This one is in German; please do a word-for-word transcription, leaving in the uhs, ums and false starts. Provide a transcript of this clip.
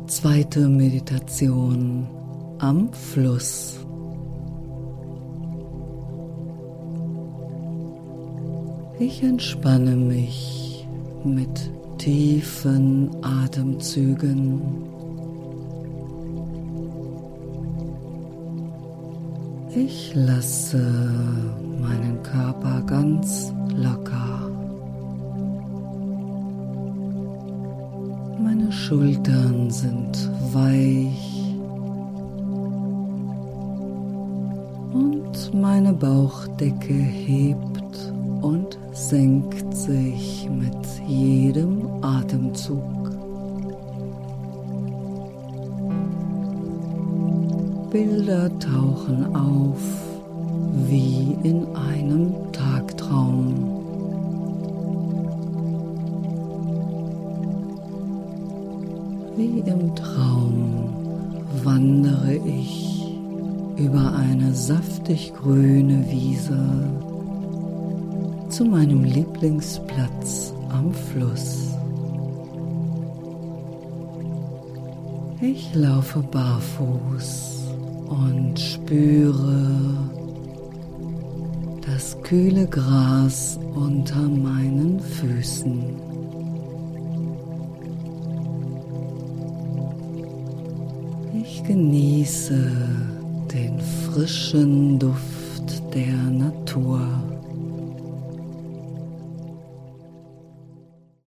Zweite Meditation am Fluss. Ich entspanne mich mit tiefen Atemzügen. Ich lasse meinen Körper ganz locker. Meine Schultern sind weich und meine Bauchdecke hebt und senkt sich mit jedem Atemzug. Bilder tauchen auf wie in einem Tagtraum. Wie im Traum wandere ich über eine saftig grüne Wiese zu meinem Lieblingsplatz am Fluss. Ich laufe barfuß und spüre das kühle Gras unter meinen Füßen. Ich genieße den frischen Duft der Natur.